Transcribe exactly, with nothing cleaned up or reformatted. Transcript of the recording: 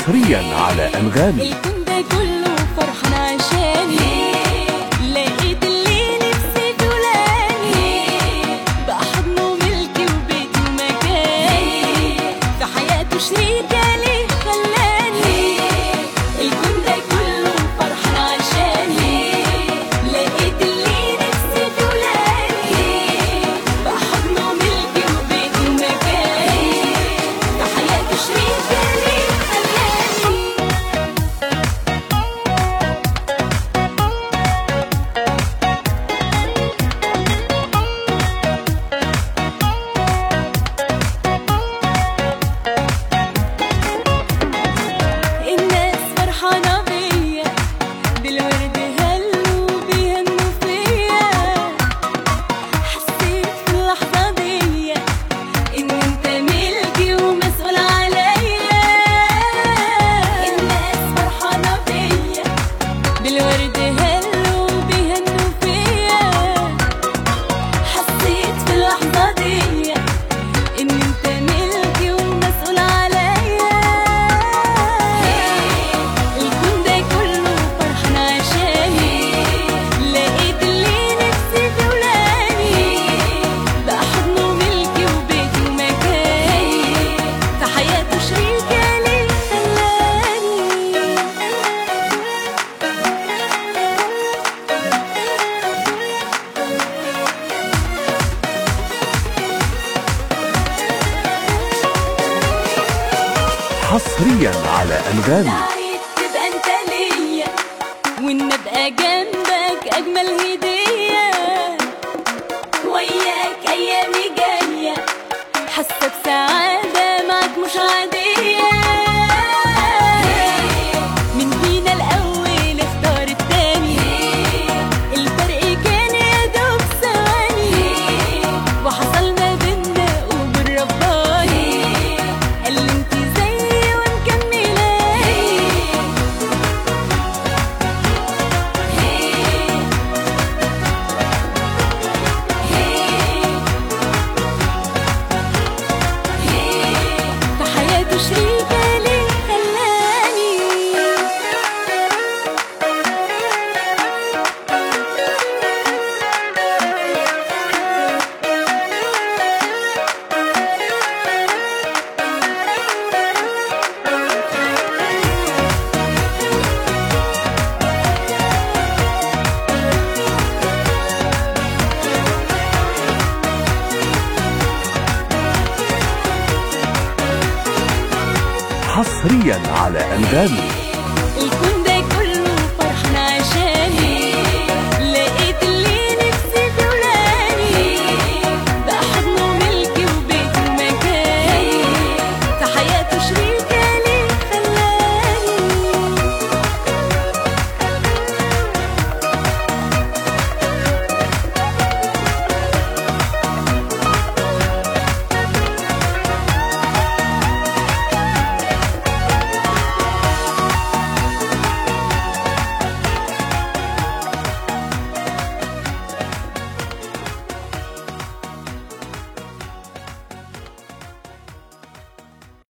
حصريا على أنغامي. الكون ده كله فرحان عشاني، لقيت اللي نفسي في ولاني، بقى حضنه ملكي وبيتي ومكاني، في حياته شريكة ليه خلاني. الكون ده كله فرحان عشاني، لقيت اللي نفسي في ولاني، بقى حضنه ملكي وبيتي ومكاني، في حياته شريكة ليه خلاني. الناس فرحانة بيا، بالورد هلوا بيهنوا فيا، حسيت في اللحظة دي إن أنت ملكي ومسؤول عليا. الناس فرحانة بيا، بالورد هلوا بيهنوا فيا، حسيت في اللحظة دي إن أنت ملكي ومسؤول عليا. الكون ده كله فرحان عشاني، لقيت اللي نفسي في ولاني، بقى حضنه ملكي وبيتي ومكاني، في حياته شريكة ليه خلاني. حصريا على أنغامي. عايز تبقى انت ليا، وان ابقى جنبك اجمل هدية، وياك ايامي جاية حاسة بسعادة معاك مش عادية. من فينا الاول اختار التاني، الفرق كان يا دوب ثواني، وحصل ما بينا قبول رباني، قال لي انت زيي ومكملاني. في حياته شريكة ليه خلاني. حصريا على أنغامي. الكون